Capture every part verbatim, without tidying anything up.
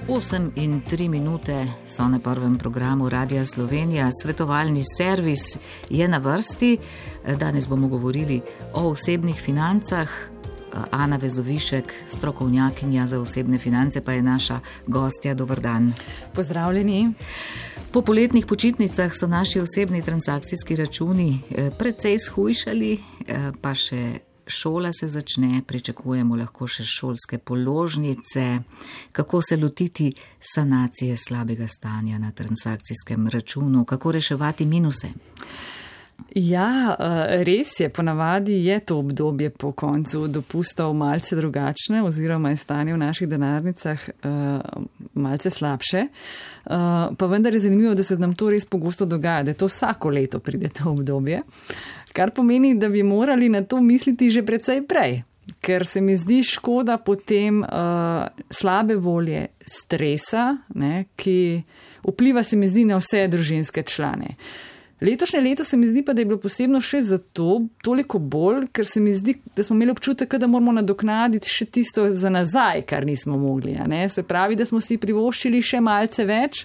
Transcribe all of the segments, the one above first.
osem in tri minute so na prvem programu Radia Slovenija. Svetovalni servis je na vrsti. Danes bomo govorili o osebnih financah. Ana Vezovišek, strokovnjakinja za osebne finance, pa je naša gostja. Dober dan. Pozdravljeni. Po poletnih počitnicah so naši osebni transakcijski računi precej shujšali, pa še šola se začne, pričakujemo lahko še šolske položnice. Kako se lotiti sanacije slabega stanja na transakcijskem računu? Kako reševati minuse? Ja, res je, ponavadi je to obdobje po koncu dopustov malce drugačne oziroma je stanje v naših denarnicah malce slabše. Pa vendar je zanimivo, da se nam to res pogosto dogaja, da to vsako leto pride to obdobje, kar pomeni, da bi morali na to misliti že precej prej, ker se mi zdi škoda potem slabe volje, stresa, ne, ki vpliva se mi zdi na vse družinske člane. Letošnje leto se mi zdi pa, da je bilo posebno še zato toliko bolj, ker se mi zdi, da smo imeli občutek, da moramo nadoknaditi še tisto za nazaj, kar nismo mogli. A ne? Se pravi, da smo si privoščili še malce več.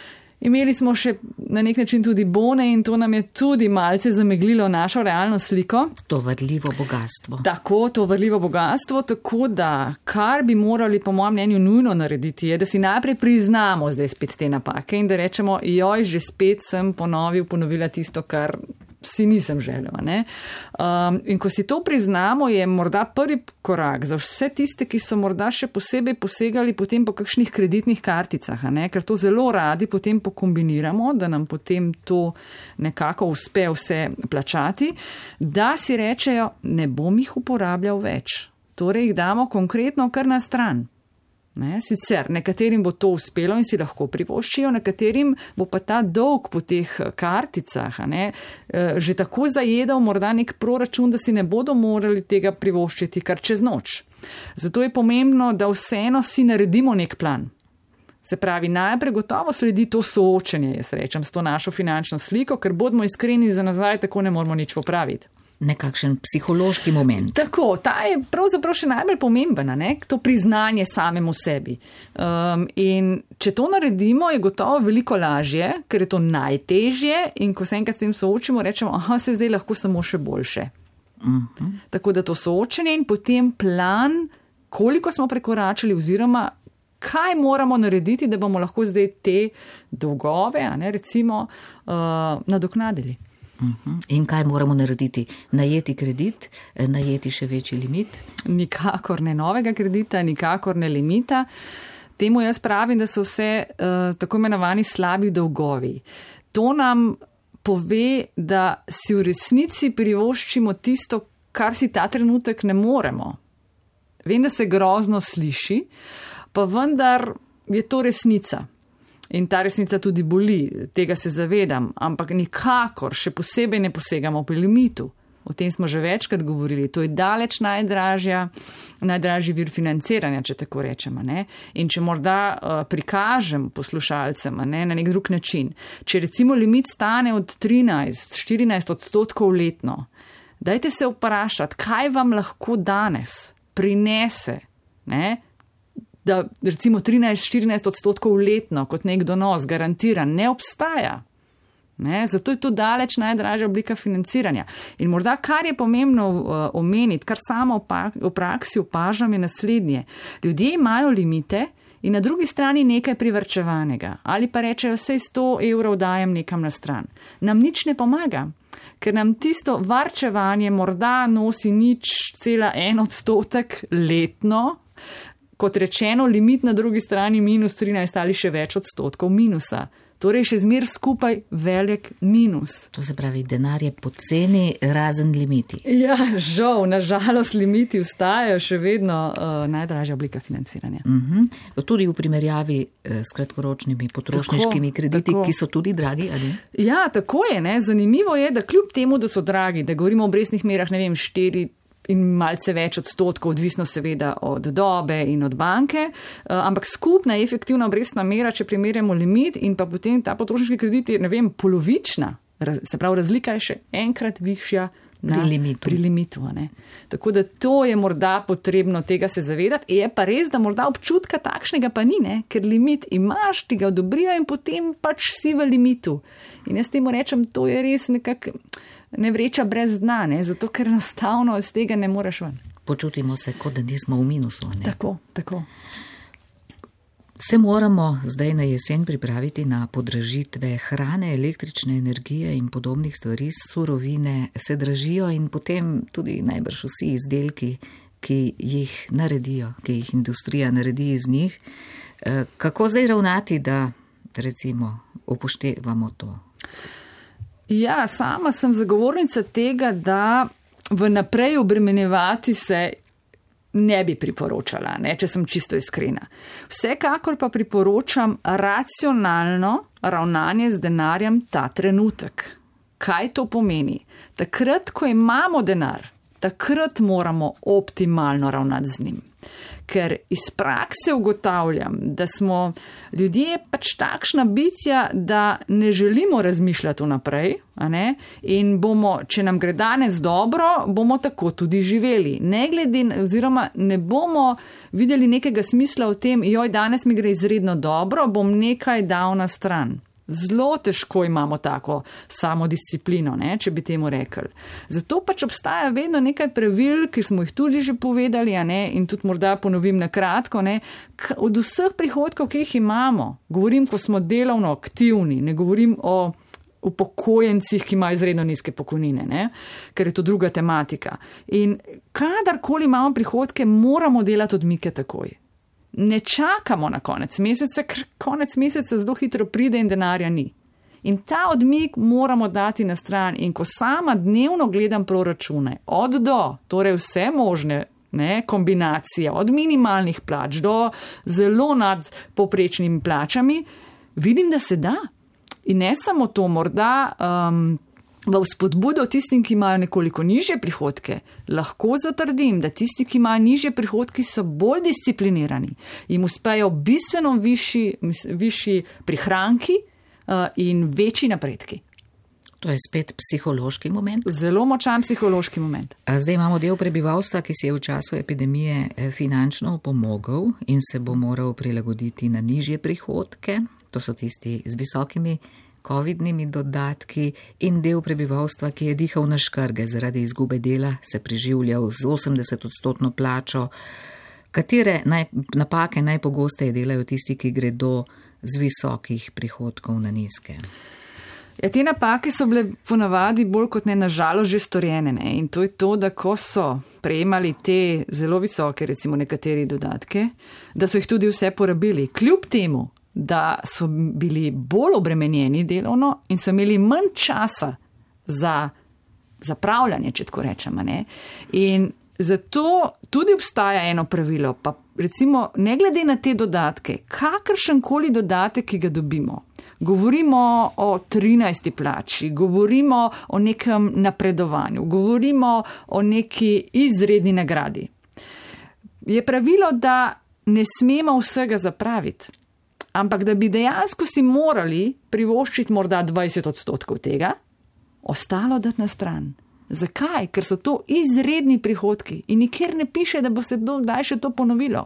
Imeli smo še na nek način tudi bone in to nam je tudi malce zameglilo našo realno sliko. To vrljivo bogatstvo. Tako, to vrljivo bogatstvo, tako da kar bi morali po mojem mnenju nujno narediti je, da si najprej priznamo zdaj spet te napake in da rečemo, joj, že spet sem ponovil, ponovila tisto, kar si nisem želel. Ne? Um, in ko si to priznamo, je morda prvi korak za vse tiste, ki so morda še posebej posegali potem po kakšnih kreditnih karticah, ne? Ker to zelo radi potem pokombiniramo, da nam potem to nekako uspe vse plačati, da si rečejo, ne bom jih uporabljal več. Torej jih damo konkretno kar na stran. Ne, sicer nekaterim bo to uspelo in si lahko privoščijo, nekaterim bo pa ta dolg po teh karticah ne, že tako zajedal morda nek proračun, da si ne bodo morali tega privoščiti kar čez noč. Zato je pomembno, da vseeno si naredimo nek plan. Se pravi, najprej gotovo sledi to soočenje, jaz rečem, s to našo finančno sliko, ker bodimo iskreni za nazaj, tako ne moramo nič popraviti. Nekakšen psihološki moment. Tako, ta je pravzaprav še najbolj pomembna, ne? To priznanje samemu sebi. Um, in če to naredimo, je gotovo veliko lažje, ker je to najtežje in ko se enkrat s tem soočimo, rečemo, aha, se zdaj lahko samo še boljše. Uh-huh. Tako da to soočenje in potem plan, koliko smo prekoračili oziroma kaj moramo narediti, da bomo lahko zdaj te dolgove, a ne, recimo, uh, nadoknadili. In kaj moramo narediti? Najeti kredit, najeti še večji limit? Nikakor ne novega kredita, nikakor ne limita. Temu jaz pravim, da so vse uh, tako imenovani slabi dolgovi. To nam pove, da si v resnici privoščimo tisto, kar si ta trenutek ne moremo. Vem, da se grozno sliši, pa vendar je to resnica. In ta resnica tudi boli, tega se zavedam, ampak nikakor še posebej ne posegamo pri limitu. O tem smo že večkrat govorili. To je daleč najdražja, najdražji vir financiranja, če tako rečemo. Ne? In če morda uh, prikažem poslušalcem ne, na nek drug način, če recimo limit stane od trinajst, štirinajst odstotkov letno, dajte se vprašati, kaj vam lahko danes prinese, ne? Da recimo trinajst štirinajst odstotkov letno kot nek donos garantiran ne obstaja. Ne? Zato je to daleč najdražja oblika financiranja. In morda, kar je pomembno uh, omeniti, kar samo v praksi opažam, je naslednje. Ljudje imajo limite in na drugi strani nekaj privarčevanega. Ali pa rečejo, sej sto evrov dajem nekam na stran. Nam nič ne pomaga, ker nam tisto varčevanje morda nosi nič cela en odstotek letno, kot rečeno, limit na drugi strani minus trinajst ali še več odstotkov minusa. Torej še zmer skupaj velik minus. To se pravi, denar je poceni, razen limiti. Ja, žal, nažalost limiti ostajajo še vedno uh, najdražja oblika financiranja. Uh-huh. Tudi v primerjavi uh, s kratkoročnimi potrošniškimi tako, krediti, tako. Ki so tudi dragi, ali? Ja, tako je. Ne? Zanimivo je, da kljub temu, da so dragi, da govorimo o obrestnih merah, ne vem, štiri in malce več odstotkov, odvisno seveda od dobe in od banke, ampak skupna efektivna obrestna mera, če primerjamo limit in pa potem ta potrošniški kredit je, ne vem, polovična, se pravi, razlika je še enkrat višja Na, pri limitu. Pri limitu, ne. Tako da to je morda potrebno tega se zavedati. Je pa res, da morda občutka takšnega pa ni, ne, ker limit imaš, ti ga odobrijo in potem pač si v limitu. In jaz temu rečem, to je res nekak ne vreča brez dna, ne, zato ker enostavno iz tega ne moreš ven. Počutimo se, kot da nismo v minusu. Ne? Tako, tako. Se moramo zdaj na jesen pripraviti na podražitve hrane, električne energije in podobnih stvari, surovine se dražijo in potem tudi najbrž vsi izdelki, ki jih naredijo, ki jih industrija naredi iz njih. Kako zdaj ravnati, da recimo upoštevamo to? Ja, sama sem zagovornica tega, da vnaprej obremenjevati se ne bi priporočala, ne, če sem čisto iskrena. Vsekakor pa priporočam racionalno ravnanje z denarjem ta trenutek. Kaj to pomeni? Takrat, ko imamo denar, takrat moramo optimalno ravnati z njim. Ker iz prakse ugotavljam, da smo ljudje pač takšna bitja, da ne želimo razmišljati vnaprej, a ne? In bomo, če nam gre danes dobro, bomo tako tudi živeli. Ne glede, oziroma ne bomo videli nekega smisla v tem, joj, danes mi gre izredno dobro, bom nekaj dal na stran. Zelo težko imamo tako samodisciplino, ne, če bi temu rekli. Zato pač obstaja vedno nekaj pravil, ki smo jih tudi že povedali, a ne, in tudi morda ponovim na kratko, ne, od vseh prihodkov, ki jih imamo, govorim, ko smo delovno aktivni, ne govorim o upokojencih, ki imajo izredno nizke pokojnine, ne, ker je to druga tematika. In kadarkoli imamo prihodke, moramo delati odmike takoj. Ne čakamo na konec meseca, ker konec meseca zelo hitro pride in denarja ni. In ta odmik moramo dati na stran. In ko sama dnevno gledam proračune, od do, torej vse možne, ne, kombinacije, od minimalnih plač do zelo nad povprečnimi plačami, vidim, da se da. In ne samo to, morda um, v spodbudo tistim, ki imajo nekoliko nižje prihodke, lahko zatrdim, da tisti, ki imajo nižje prihodke, so bolj disciplinirani. Jim uspejo bistveno višji, višji prihranki uh, in večji napredki. To je spet psihološki moment. Zelo močan psihološki moment. Zdaj imamo del prebivalstva, ki si je v času epidemije finančno pomogel in se bo moral prilagoditi na nižje prihodke. To so tisti z visokimi covidnimi dodatki in del prebivalstva, ki je dihal na škrge zaradi izgube dela, se preživljal z osemdeset odstotno plačo. Katere naj, napake najpogosteje delajo tisti, ki gredo z visokih prihodkov na nizke? Ja, te napake so bile ponavadi bolj kot ne nažalost že storjene, ne? In to je to, da ko so prejemali te zelo visoke, recimo nekateri dodatke, da so jih tudi vse porabili. Kljub temu, da so bili bolj obremenjeni delovno in so imeli manj časa za zapravljanje, če tako rečemo, ne. In zato tudi obstaja eno pravilo, pa recimo ne glede na te dodatke, kakršenkoli dodatek, ki ga dobimo, govorimo o trinajsti plači, govorimo o nekem napredovanju, govorimo o neki izredni nagradi. Je pravilo, da ne smemo vsega zapraviti. Ampak da bi dejansko si morali privoščiti morda dvajset odstotkov tega, ostalo dati na stran. Zakaj? Ker so to izredni prihodki in nikjer ne piše, da bo se kdaj še to ponovilo.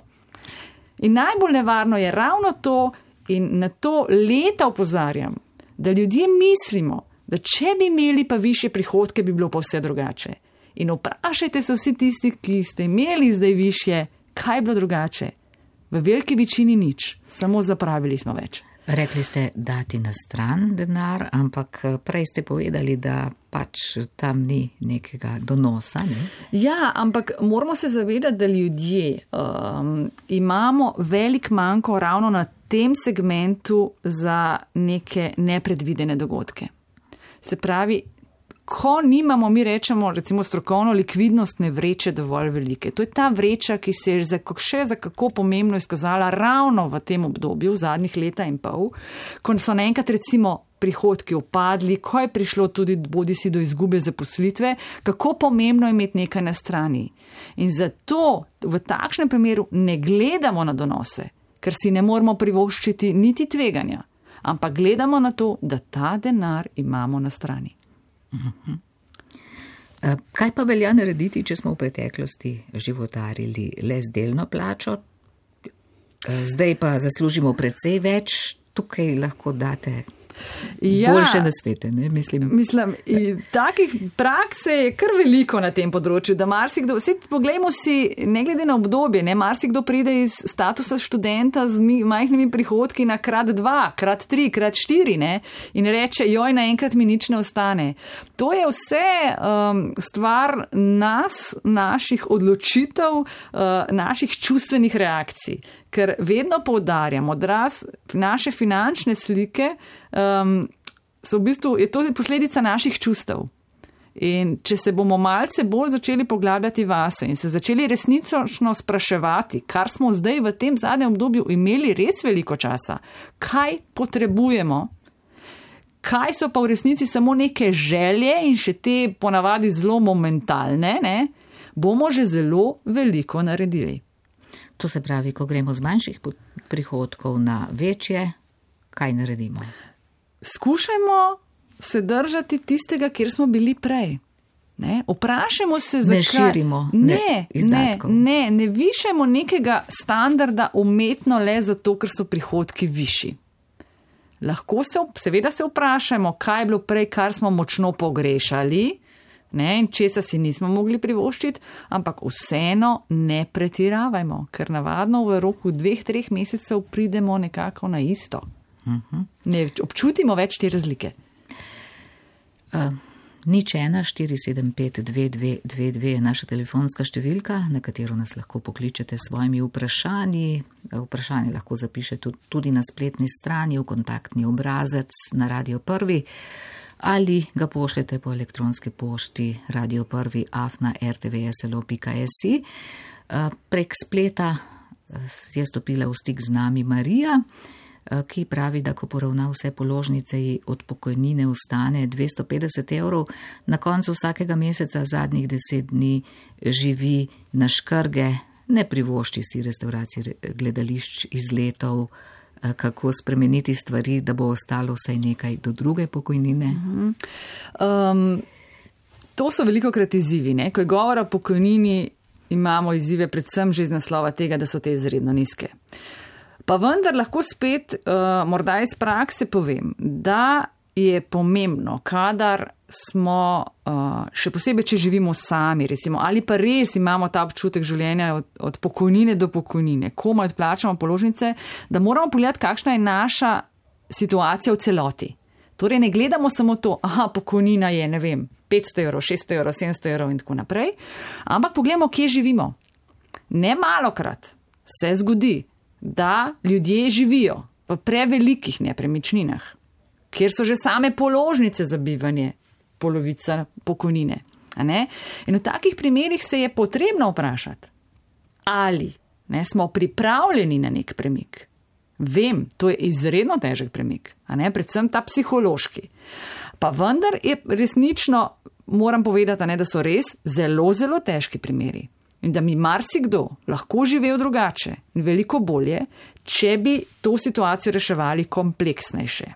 In najbolj nevarno je ravno to, in na to leta opozarjam, da ljudje mislimo, da če bi imeli pa višje prihodke, bi bilo pa vse drugače. In vprašajte se vsi tisti, ki ste imeli zdaj višje, kaj je bilo drugače. V veliki večini nič, samo zapravili smo več. Rekli ste dati na stran denar, ampak prej ste povedali, da pač tam ni nekega donosa, ne? Ja, ampak moramo se zavedati, da ljudje um, imamo velik manko ravno na tem segmentu za neke nepredvidene dogodke. Se pravi, ko nimamo, mi rečemo, recimo strokovno, likvidnostne vreče dovolj velike. To je ta vreča, ki se je za, še za kako pomembno izkazala ravno v tem obdobju, v zadnjih leta in pol, ko so naenkrat recimo prihodki upadli, ko je prišlo tudi bodisi do izgube zaposlitve, kako pomembno je imeti nekaj na strani. In zato v takšnem primeru ne gledamo na donose, ker si ne moramo privoščiti niti tveganja, ampak gledamo na to, da ta denar imamo na strani. Kaj pa velja narediti, če smo v preteklosti životarili le z delno plačo? Zdaj pa zaslužimo precej več, tukaj lahko date ja, boljše nasvete, ne, mislim. Mislim, takih prakse je kar veliko na tem področju, da marsikdo, vse poglejmo si, ne glede na obdobje, ne, marsikdo pride iz statusa študenta z majhnimi prihodki na krat dva, krat tri, krat štiri, ne, in reče, joj, naenkrat mi nič ne ostane. To je vse um, stvar nas, naših odločitev, uh, naših čustvenih reakcij. Ker vedno poudarjam, odraz naše finančne slike um, so v bistvu, je to posledica naših čustev. In če se bomo malce bolj začeli poglabljati vase in se začeli resnično spraševati, kar smo zdaj v tem zadnjem obdobju imeli res veliko časa, kaj potrebujemo, kaj so pa v resnici samo neke želje in še te ponavadi zelo momentalne, ne, bomo že zelo veliko naredili. To se pravi, ko gremo z manjših prihodkov na večje, kaj naredimo? Skušajmo se držati tistega, kjer smo bili prej. Ne? Vprašajmo se, zakaj. Ne širimo ne, izdatkov. Ne, ne, ne višajmo nekega standarda umetno le zato, ker so prihodki višji. Lahko se, seveda se vprašajmo, kaj je bilo prej, kar smo močno pogrešali, ne, in česa si nismo mogli privoščiti, ampak vseeno ne pretiravajmo, ker navadno v roku dveh, treh mesecev pridemo nekako na isto. Uh-huh. Ne občutimo več te razlike. Uh, nič ena, štiri sedem pet, dve dve dve dve je naša telefonska številka, na katero nas lahko pokličete s svojimi vprašanji. Vprašanje lahko zapišete tudi na spletni strani v kontaktni obrazec na Radio Prvi, ali ga pošljete po elektronski pošti radio prvi afna r t v s l o pika s i. Prek spleta je stopila v stik z nami Marija, ki pravi, da ko poravna vse položnice ji od pokojnine ostane dvesto petdeset evrov, na koncu vsakega meseca zadnjih deset dni živi na škrge, ne privošči si restauracij gledališč, izletov, kako spremeniti stvari, da bo ostalo vsaj nekaj do druge pokojnine? Um, to so veliko krat izzivi. Ne? Ko je govora o pokojnini, imamo izzive predvsem že iz naslova tega, da so te izredno nizke. Pa vendar lahko spet, uh, morda iz prakse povem, da je pomembno, kadar smo, uh, še posebej, če živimo sami, recimo, ali pa res imamo ta občutek življenja od, od pokojnine do pokojnine, komaj odplačamo položnice, da moramo pogledati, kakšna je naša situacija v celoti. Torej, ne gledamo samo to, aha, pokojnina je, ne vem, petsto evrov, šeststo evrov, sedemsto evrov in tako naprej, ampak pogledamo, kje živimo. Ne malokrat se zgodi, da ljudje živijo v prevelikih nepremičninah, kjer so že same položnice za bivanje polovica pokojnine. A ne? In v takih primerih se je potrebno vprašati, ali ne, smo pripravljeni na nek premik. Vem, to je izredno težek premik, a ne, predvsem ta psihološki. Pa vendar je resnično, moram povedati, a ne, da so res zelo, zelo težki primeri. In da mi marsikdo lahko živel drugače in veliko bolje, če bi to situacijo reševali kompleksnejše.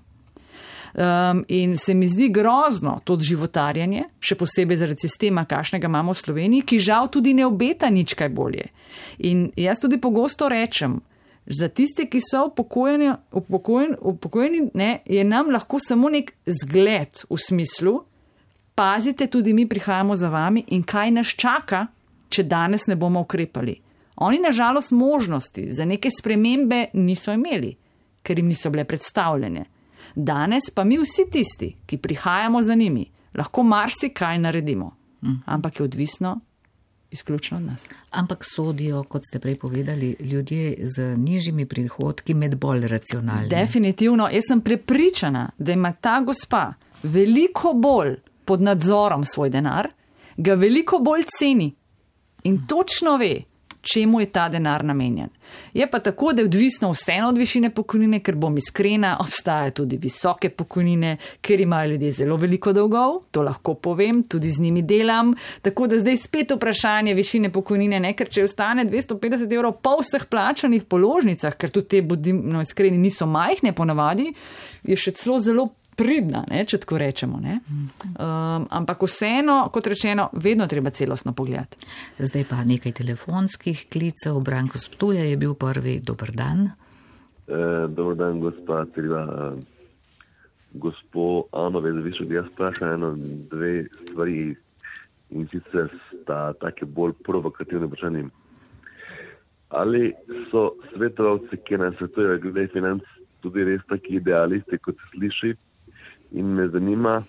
Um, in se mi zdi grozno to životarjanje, še posebej zaradi sistema, kakšnega imamo v Sloveniji, ki žal tudi ne obeta nič kaj bolje. In jaz tudi pogosto rečem, za tiste, ki so upokojeni, upokojeni, upokojeni ne, je nam lahko samo nek zgled v smislu, pazite, tudi mi prihajamo za vami in kaj nas čaka, če danes ne bomo ukrepali. Oni nažalost možnosti za neke spremembe niso imeli, ker jim niso bile predstavljene. Danes pa mi vsi tisti, ki prihajamo za njimi, lahko marsikaj naredimo. Ampak je odvisno izključno od nas. Ampak sodijo, kot ste prej povedali, ljudje z nižjimi prihodki med bolj racionalni. Definitivno. Jaz sem prepričana, da ima ta gospa veliko bolj pod nadzorom svoj denar, ga veliko bolj ceni in točno ve, čemu je ta denar namenjen. Je pa tako, da je odvisno vseeno od višine pokojnine, ker bom iskrena, obstajajo tudi visoke pokojnine, ker imajo ljudje zelo veliko dolgov, to lahko povem, tudi z njimi delam, tako da zdaj spet vprašanje višine pokojnine, ne, ker če ostane dvesto petdeset evrov po vseh plačanih položnicah, ker tudi te, bodimo iskreni, niso majhne ponavadi, je še celo zelo pridna, ne, če tako rečemo. Ne. Um, ampak vseeno, kot rečeno, vedno treba celostno pogledati. Zdaj pa nekaj telefonskih klicev. Branko z Ptuja je bil prvi. Dober dan. Eh, dober dan, gospa Triva. Gospo Anove, da više, da jaz sprašam eno, dve stvari in sicer sta take bolj provokativne vprašanje. Ali so svetovalci, ki nas svetujejo glede financ, tudi res taki idealisti, kot se sliši? In me zanima,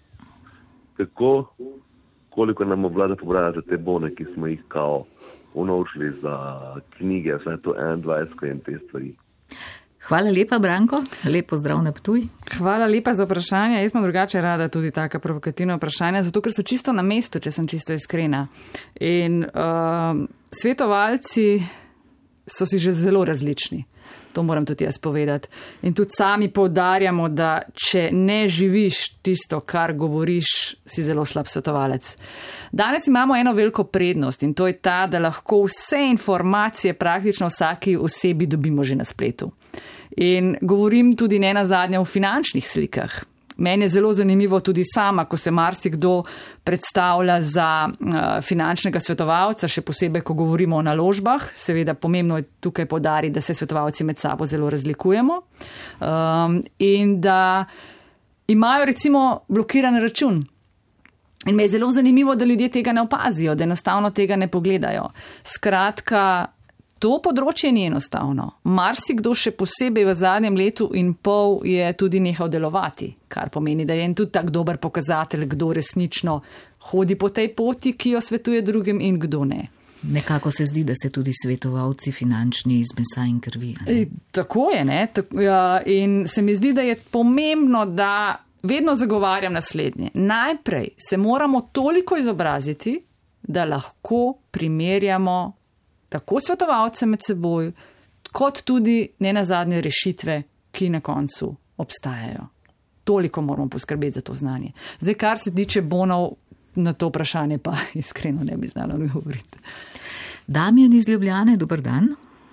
kako, koliko nam vlada pobraja za te bone, ki smo jih kao unovčili za knjige, vse to enaindvajset in te stvari. Hvala lepa, Branko. Lep pozdrav na Ptuj. Hvala lepa za vprašanje. Jaz sem drugače rada tudi taka provokativna vprašanja, zato ker so čisto na mestu, če sem čisto iskrena. In uh, svetovalci so si že zelo različni. To moram tudi jaz povedati. In tudi sami poudarjamo, da če ne živiš tisto, kar govoriš, si zelo slab svetovalec. Danes imamo eno veliko prednost in to je ta, da lahko vse informacije praktično vsaki osebi dobimo že na spletu. In govorim tudi ne nazadnje o finančnih slikah. Meni je zelo zanimivo tudi sama, ko se marsikdo predstavlja za uh, finančnega svetovalca, še posebej, ko govorimo o naložbah. Seveda pomembno je tukaj poudariti, da se svetovalci med sabo zelo razlikujemo um, in da imajo recimo blokiran račun. In me je zelo zanimivo, da ljudje tega ne opazijo, da enostavno tega ne pogledajo. Skratka, to področje ni enostavno. Marsikdo še posebej v zadnjem letu in pol je tudi nehal delovati, kar pomeni, da je en tudi tak dober pokazatelj, kdo resnično hodi po tej poti, ki jo svetuje drugim in kdo ne. Nekako se zdi, da se tudi svetovalci finančni iz mesa in krvi. E, tako je, ne? Tako, ja, in se mi zdi, da je pomembno, da vedno zagovarjam naslednje. Najprej se moramo toliko izobraziti, da lahko primerjamo tako svetovalce med seboj, kot tudi ne nazadnje rešitve, ki na koncu obstajajo. Toliko moramo poskrbeti za to znanje. Zdaj, kar se tiče bonov, na to vprašanje pa iskreno ne bi znala odgovoriti. Damjan iz Ljubljane, dober dan.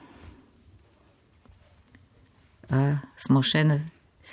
Uh, smo še na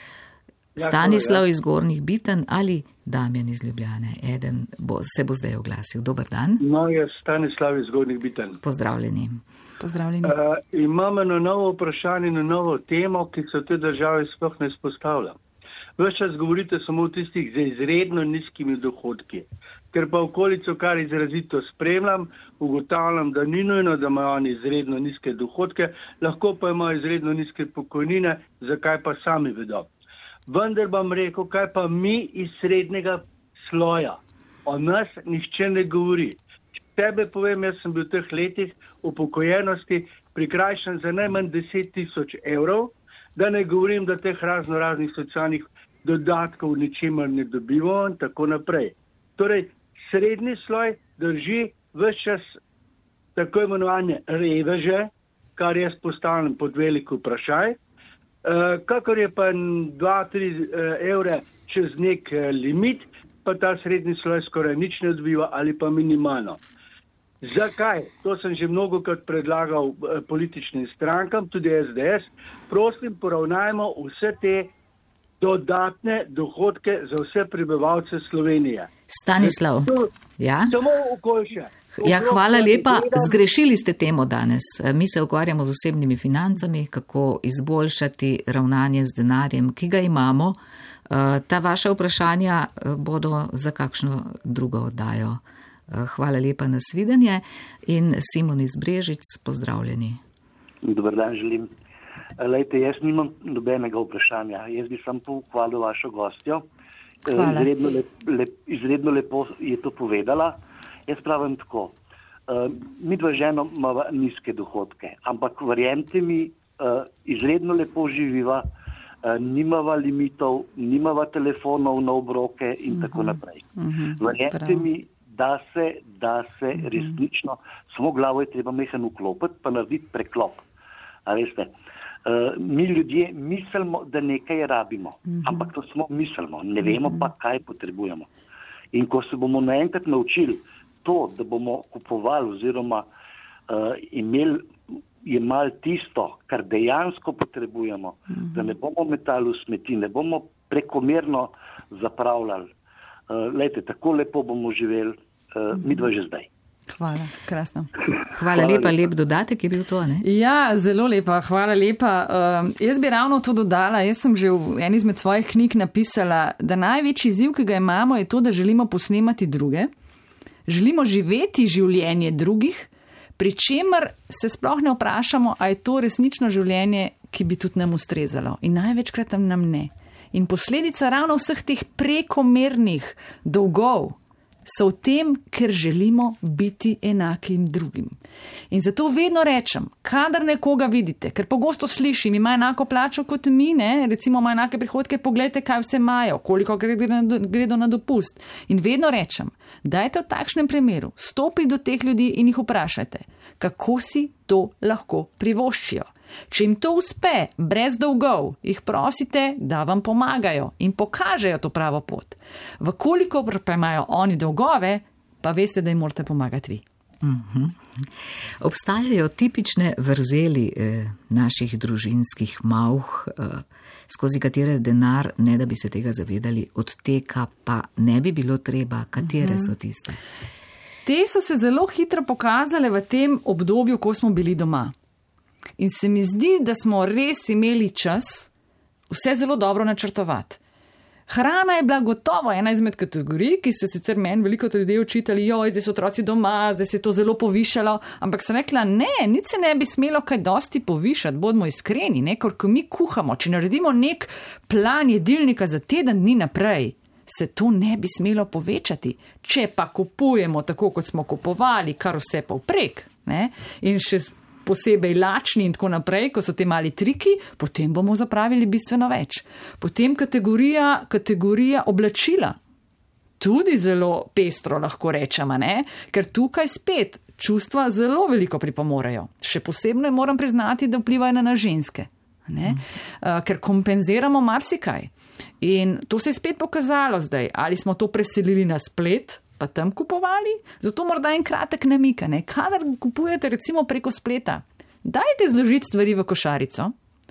Stanislav iz Gornjih Bitenj ali Damjan iz Ljubljane. Eden bo, se bo zdaj oglasil. Dober dan. No, jaz Stanislav iz Gornjih Bitenj. Pozdravljeni. Pozdravljeni. Uh, imam eno novo vprašanje, eno novo temo, ki se v tej državi sploh ne izpostavlja. Ves čas govorite samo o tistih z izredno nizkimi dohodki. Ker pa okolico, kar izrazito spremljam, ugotavljam, da ni nujno, da imajo oni izredno nizke dohodke, lahko pa imajo izredno nizke pokojnine, zakaj pa sami vedo. Vendar bom rekel, kaj pa mi iz srednjega sloja. O nas nihče ne govori. Če tebe povem, jaz sem bil v teh letih upokojenosti prikrajšan za najmanj deset tisoč evrov, da ne govorim, da teh razno raznih socialnih dodatkov ničemer ne dobimo in tako naprej. Torej, srednji sloj drži ves čas tako imenovane reveže, kar jaz postavljam pod veliko vprašaj. Uh, kakor je pa dva do tri uh, evre čez nek uh, limit, pa ta srednji sloj skoraj nič ne dobiva ali pa minimalno. Zakaj? To sem že mnogokrat predlagal uh, političnim strankam, tudi S D S. Prosim, poravnajmo vse te dodatne dohodke za vse prebivalce Slovenije. Stanislav, ja? Samo okoljše. Ja, hvala lepa. Zgrešili ste temo danes. Mi se ukvarjamo z osebnimi financami, kako izboljšati ravnanje z denarjem, ki ga imamo. Ta vaša vprašanja bodo za kakšno drugo oddajo. Hvala lepa, nasvidenje. In Simon iz Brežic, pozdravljeni. Dobar dan želim. Lejte, jaz nimam nobenega vprašanja. Jaz bi sam pohvalil vašo gostjo. Izredno, lep, lep, izredno lepo je to povedala. Jaz pravim tako, uh, mi dva ženo imava nizke dohodke, ampak verjemite mi, uh, izredno lepo živiva, uh, nimava limitov, nimava telefonov na obroke in uh-huh. tako naprej. Uh-huh. Verjemite mi, da se, da se uh-huh. resnično, samo glavo je treba mehen vklopiti, pa narediti preklop. A veste, uh, mi ljudje mislimo, da nekaj rabimo, uh-huh. ampak to samo mislimo, ne vemo pa, kaj potrebujemo. In ko se bomo naenkrat naučili, to, da bomo kupovali oziroma uh, imeli jemali tisto, kar dejansko potrebujemo, mm-hmm. da ne bomo metali v smeti, ne bomo prekomerno zapravljali. Uh, lejte, tako lepo bomo živeli, uh, midva že zdaj. Hvala, krasno. Hvala, Hvala lepa, lepa. lep dodatek je bil to, ne? Ja, zelo lepa, hvala lepa. Uh, jaz bi ravno to dodala, jaz sem že v eni izmed svojih knjig napisala, da največji izziv, ki ga imamo, je to, da želimo posnemati druge, želimo živeti življenje drugih, pri čemer se sploh ne vprašamo, a je to resnično življenje, ki bi tudi nam ustrezalo. In največkrat nam ne. In posledica ravno vseh teh prekomernih dolgov so v tem, ker želimo biti enakim drugim. In zato vedno rečem, kadar nekoga vidite, ker pogosto slišim, ima enako plačo kot mi, ne? Recimo ima enake prihodke, pogledajte, kaj vse imajo, koliko gredo na dopust. In vedno rečem, dajte v takšnem primeru, stopi do teh ljudi in jih vprašajte, kako si to lahko privoščijo. Če jim to uspe, brez dolgov, jih prosite, da vam pomagajo in pokažejo to pravo pot. Vkoliko pa imajo oni dolgove, pa veste, da jim morate pomagati vi. Uh-huh. Obstajajo tipične vrzeli eh, naših družinskih mauh, eh, skozi katere denar, ne da bi se tega zavedali, odteka, pa ne bi bilo treba. Katere uh-huh. so tiste? Te so se zelo hitro pokazale v tem obdobju, ko smo bili doma. In se mi zdi, da smo res imeli čas vse zelo dobro načrtovati. Hrana je bila gotovo ena izmed kategorij, ki so sicer meni veliko ljudi učitali, joj, zdaj so otroci doma, zdaj se je to zelo povišalo, ampak sem rekla, ne, nič se ne bi smelo kaj dosti povišati, bodimo iskreni, ne, ker ko mi kuhamo, če naredimo nek plan jedilnika za teden dni naprej, se to ne bi smelo povečati. Če pa kupujemo tako, kot smo kupovali, kar vse povprek, ne, in še posebej lačni in tako naprej, ko so te mali triki, potem bomo zapravili bistveno več. Potem kategorija, kategorija oblačila. Tudi zelo pestro lahko rečemo, ne? Ker tukaj spet čustva zelo veliko pripomorejo. Še posebno moram priznati, da vplivajo na ženske, ne? Uh, ker kompenziramo marsikaj. In to se je spet pokazalo zdaj, ali smo to preselili na splet, pa tam kupovali, zato morda en kratek namik, ne, kadar kupujete recimo preko spleta, dajte zložiti stvari v košarico,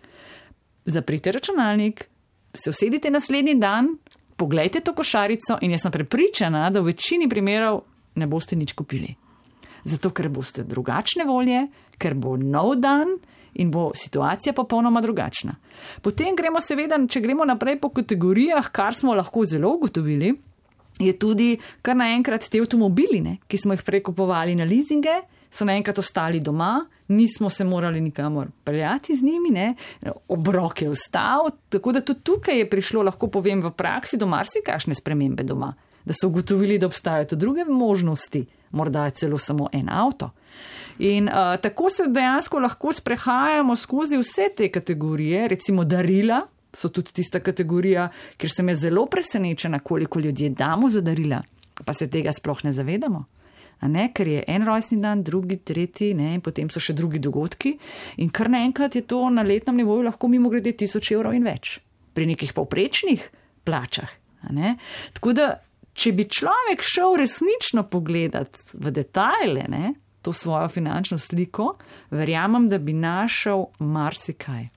zaprite računalnik, se usedite naslednji dan, poglejte to košarico in jaz sem prepričana, da v večini primerov ne boste nič kupili. Zato, ker boste drugačne volje, ker bo nov dan in bo situacija popolnoma drugačna. Potem gremo seveda, če gremo naprej po kategorijah, kar smo lahko zelo ugotovili, je tudi kar naenkrat te avtomobili, ne, ki smo jih prekupovali na leasinge, so naenkrat ostali doma, nismo se morali nikamor peljati z njimi, ne, obrok je ostal, tako da tudi tukaj je prišlo, lahko povem v praksi, do marsikakšne spremembe doma, da so ugotovili, da obstajajo tudi druge možnosti, morda je celo samo en avto. In uh, tako se dejansko lahko sprehajamo skozi vse te kategorije, recimo darila, so tudi tista kategorija, kjer sem je zelo presenečena, koliko ljudje damo za darila, pa se tega sploh ne zavedamo. A ne, ker je en rojstni dan, drugi, tretji, ne, in potem so še drugi dogodki in kar naenkrat je to na letnem nivoju lahko mimo grede tisoč evrov in več. Pri nekih povprečnih plačah. A ne. Tako da, če bi človek šel resnično pogledati v detajle, ne, to svojo finančno sliko, verjamem, da bi našel marsikaj.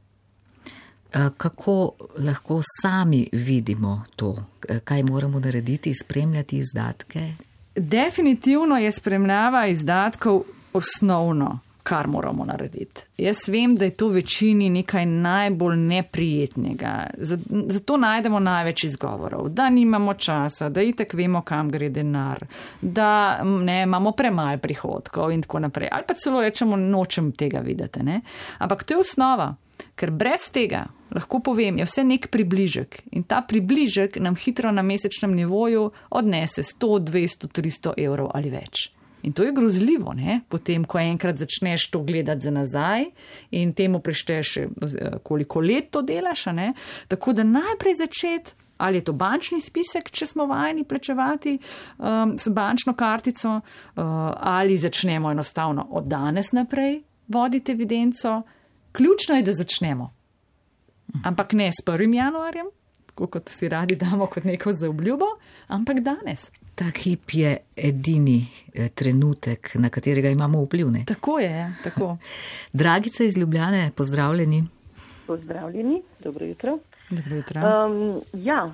Kako lahko sami vidimo to? Kaj moramo narediti, spremljati izdatke? Definitivno je spremljava izdatkov osnovno, kar moramo narediti. Jaz vem, da je to večini nekaj najbolj neprijetnega. Zato najdemo največ izgovorov, da nimamo časa, da itak vemo, kam gre denar, da ne, imamo premalo prihodkov in tako naprej. Ali pa celo rečemo, nočem tega videti. Ne? Ampak to je osnova. Ker brez tega, lahko povem, je vse nek približek in ta približek nam hitro na mesečnem nivoju odnese sto, dvesto, tristo evrov ali več. In to je grozljivo, ne? Potem, ko enkrat začneš to gledati za nazaj in temu prešteš, koliko let to delaš, ne? Tako da najprej začeti, ali je to bančni spisek, če smo vajeni plačevati um, s bančno kartico, uh, ali začnemo enostavno od danes naprej voditi evidenco. Ključno je, da začnemo. Ampak ne s prvim januarjem, kot si radi damo kot neko zaobljubo, ampak danes. Ta hip je edini trenutek, na katerega imamo vpliv. Ne? Tako je, tako. Dragica iz Ljubljane, pozdravljeni. Pozdravljeni, dobro jutro. Um, ja,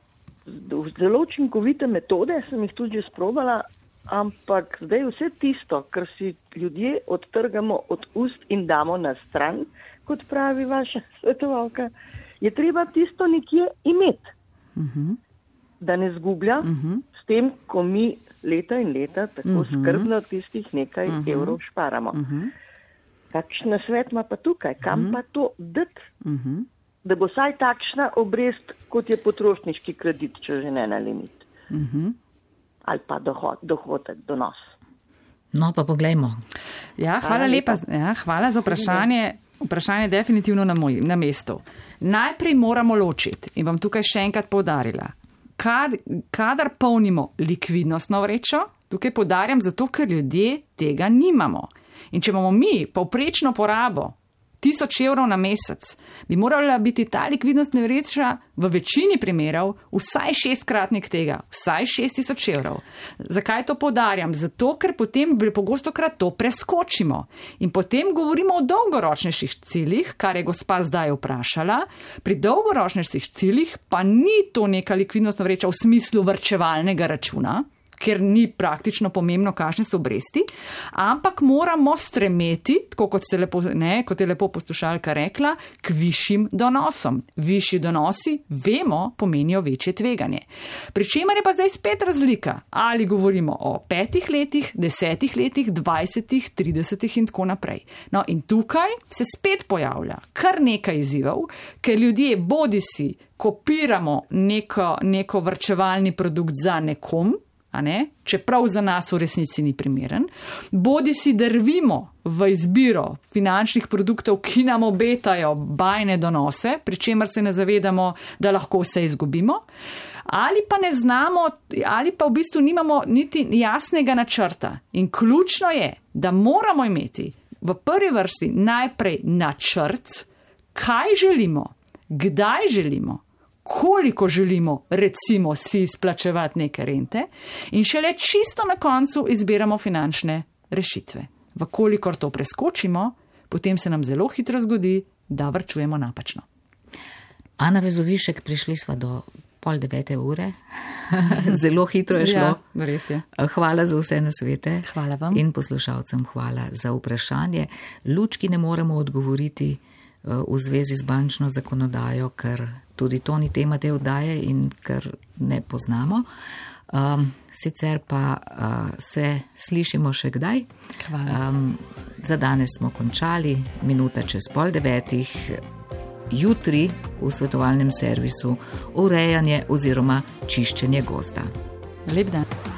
zelo učinkovite metode sem jih tudi že sprobala, ampak zdaj vse tisto, kar si ljudje odtrgamo od ust in damo na stran, kot pravi vaša svetovalka, je treba tisto nekje imeti, uh-huh. da ne zgublja uh-huh. s tem, ko mi leta in leta tako uh-huh. skrbno tistih nekaj uh-huh. evrov šparamo. Uh-huh. Kakšen svet ima pa tukaj, kam uh-huh. pa to dati, uh-huh. da bo saj takšna obrest, kot je potrošniški kredit, če že ne na limit. Uh-huh. Ali pa dohod, dohodek, donos. No, pa poglejmo. Ja, hvala, hvala lepa. Ja, hvala za vprašanje. Vprašanje je definitivno na, moj, na mestu. Najprej moramo ločiti in bom tukaj še enkrat poudarila. Kad, kadar polnimo likvidnostno vrečo, tukaj poudarjam zato, ker ljudje tega nimamo. In če imamo mi povprečno porabo tisoč evrov na mesec, bi morala biti ta likvidnostna vreča v večini primerov vsaj šestkratnik tega, vsaj šest tisoč evrov. Zakaj to poudarjam? Zato, ker potem pogostokrat to preskočimo. In potem govorimo o dolgoročnejših ciljih, kar je gospa zdaj vprašala. Pri dolgoročnejših ciljih pa ni to neka likvidnostna vreča v smislu varčevalnega računa, ker ni praktično pomembno, kakšne so obresti, ampak moramo stremeti, tako kot, lepo, ne, kot je lepo poslušalka rekla, k višjim donosom. Višji donosi, vemo, pomenijo večje tveganje. Pričemer je pa zdaj spet razlika, ali govorimo o petih letih, desetih letih, dvajsetih, tridesetih in tako naprej. No in tukaj se spet pojavlja kar nekaj izzivov, ker ljudje bodisi kopiramo neko, neko varčevalni produkt za nekom, a ne, čeprav za nas v resnici ni primeren, bodi si drvimo v izbiro finančnih produktov, ki nam obetajo bajne donose, pri čemer se ne zavedamo, da lahko vse izgubimo, ali pa ne znamo, ali pa v bistvu nimamo niti jasnega načrta. In ključno je, da moramo imeti v prvi vrsti najprej načrt, kaj želimo, kdaj želimo, koliko želimo recimo si izplačevati neke rente in šele čisto na koncu izbiramo finančne rešitve. Vkolikor to preskočimo, potem se nam zelo hitro zgodi, da varčujemo napačno. Ana Vezovišek, prišli sva do pol devete ure. Zelo hitro je šlo. Ja, res je. Hvala za vse nasvete. Hvala vam. In poslušalcem hvala za vprašanje. Lučki ne moremo odgovoriti v zvezi z bančno zakonodajo, ker tudi to ni tema te oddaje in ker ne poznamo. Um, sicer pa uh, se slišimo še kdaj. Um, za danes smo končali, minuta čez pol devetih. Jutri v svetovalnem servisu urejanje oziroma čiščenje gozda. Lep dan.